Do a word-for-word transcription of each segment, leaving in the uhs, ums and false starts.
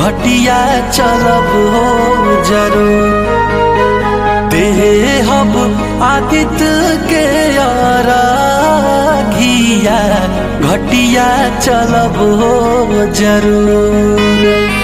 घटिया चलब हो जरूर। देहब आदित्य के अरघिया घटिया चलब हो जरूर।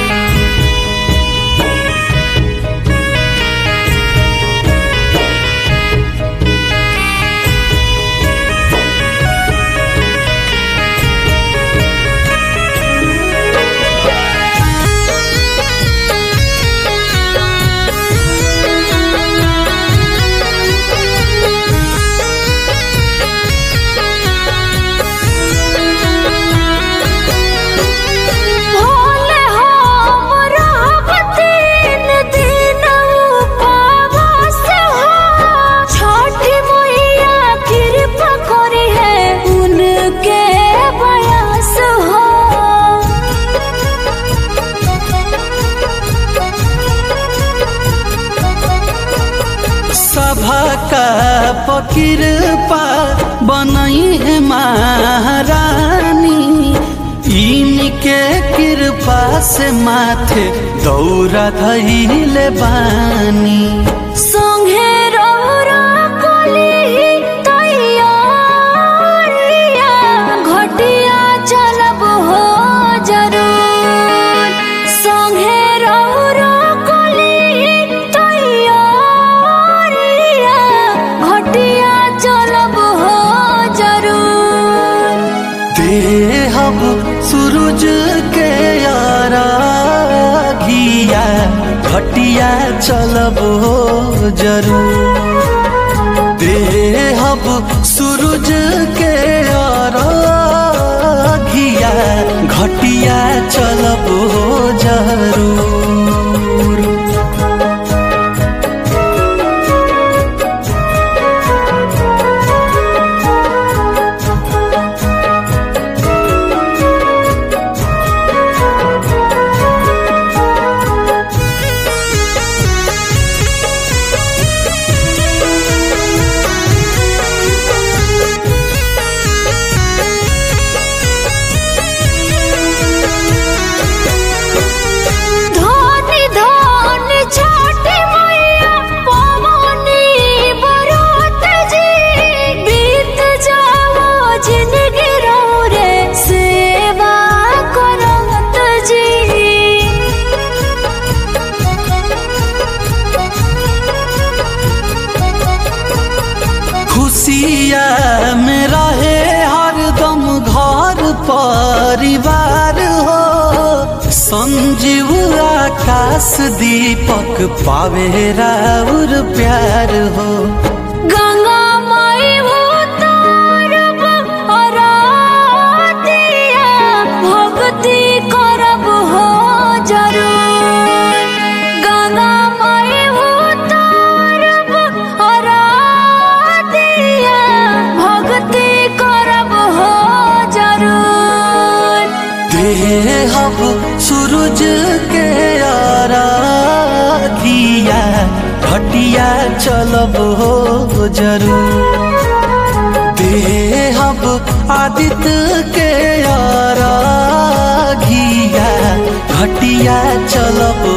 का पकिरपा बनई है महारानी, इनके कृपा से माथे दौरा धइले बानी। संगे रौरा कोली तैयारिया घटिया चलब हो जरूर। संगे रौरा कोली तैयारिया घटिया चलब हो जरूर। देहब सूरज के अरघिया घटिया चलब हो जरूर। देहब सूरज के अरघिया घटिया चलब हो जरूर। खुशिया में रहे हरदम घर परिवार हो। संजीव आकाश दीपक पावे राउर प्यार हो। गंगा माई उतारब अरतिया भक्ति करब हो जरूर। गंगा माई उतारब अरतिया भक्ति करब हो जरूर। देहब सूरज के अरघिया घटिया चलब हो जरूर। देहब आदित्य के अरघिया घटिया चलब